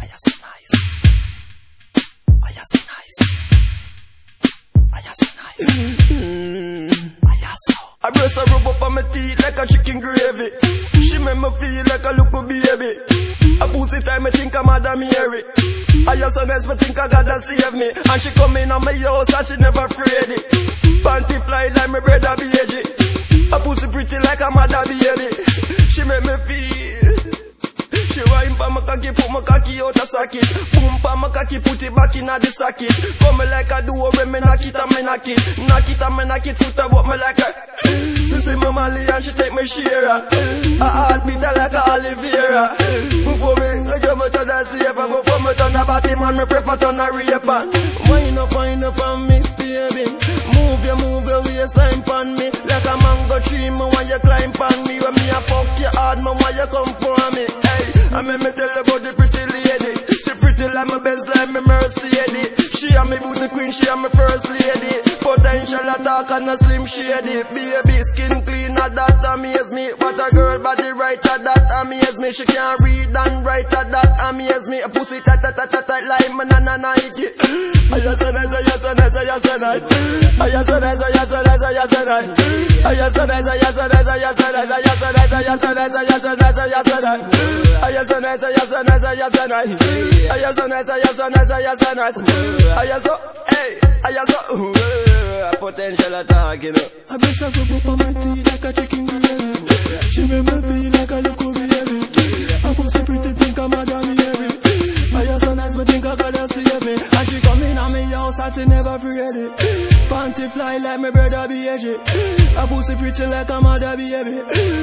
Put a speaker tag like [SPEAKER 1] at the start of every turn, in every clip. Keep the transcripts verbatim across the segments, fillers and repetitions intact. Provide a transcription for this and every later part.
[SPEAKER 1] you so nice. Are you so nice? Are you so nice? Are you so?
[SPEAKER 2] I breast her rub up on my teeth like a chicken gravy. She make me feel like a little baby. A pussy time me think I'm Madam Mary. I just so nice me think I gotta save me. And she come in on my house and she never afraid it. Panty fly like my brother baby. A pussy pretty like a mother baby. She make me feel. She wine pa my cocky, put my cocky out a socket. Boom pa my cocky, put it back in a the socket. Come me like a duo when me knock it and me knock it. Knock it and me knock it, foot up me like a. She say me Mali and she take me share. A heart beat her like a Oliveira. Before me, I go me turn a saver. Before me turn a batty man, me prefer turn a raper. Wine up, wine up on me, baby. Move your, move your waistline pon me. Like a mango tree, me want you climb pon me. When me a fuck you hard, me want you come for me. Hey, I make me tell you about the pretty lady. She pretty like my best, like me Mercedes. She and me booty queen, she and me first lady. Potential attack and a slim shady. Baby skin clean, that amaze me. What a girl body right, that amaze me. She can read and write, that amaze me. A pussy tight, tight, tight, tight, like me na na Nike. I just so nice, I just so nice, I just so nice. I just so nice, I just so nice, I just so nice. I just so nice, I just so nice, I just so nice. I just so nice, I just so nice, I just so nice, I just so nice. I just so nice, I just so nice, I just so nice. I just so nice, I just so nice, I just so nice. I just so, hey, I just so, uh, potential attack, you know.
[SPEAKER 1] I breast her rub up on my teeth like a chicken gravy. She make me feel like a little baby. I pussy pretty, think I'm Madam Mary. I just so nice, me think I gotta save me. And she come in on me house and she never ready. Panty fly like my brother baby. I pussy pretty like a mother baby.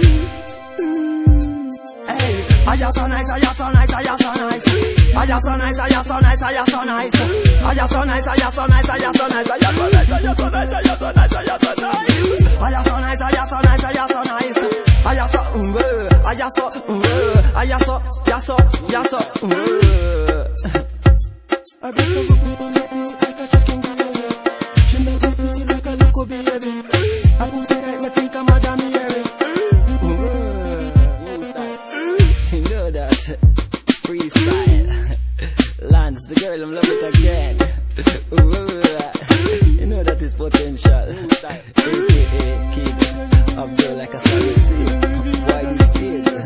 [SPEAKER 1] Hey, I just so nice, I just so nice, I just so nice. I just so nice, I just so nice, I just so nice. I just so nice, I just so nice, I just so nice. I just so nice, I just so nice, I just so nice, I just so nice. I just so nice, I just so nice, I just so nice. I just so, I just so, I just so, just so, just so. I breast her rub up on my teeth like a chicken gravy. She make me feel like a little baby. I pussy right, me think I'm Madam Mary.
[SPEAKER 3] You know that freestyle Lance, the girl, I'm love it again. You know that is potential. A K A Kid Abdul like a Sarisi. Why this kid?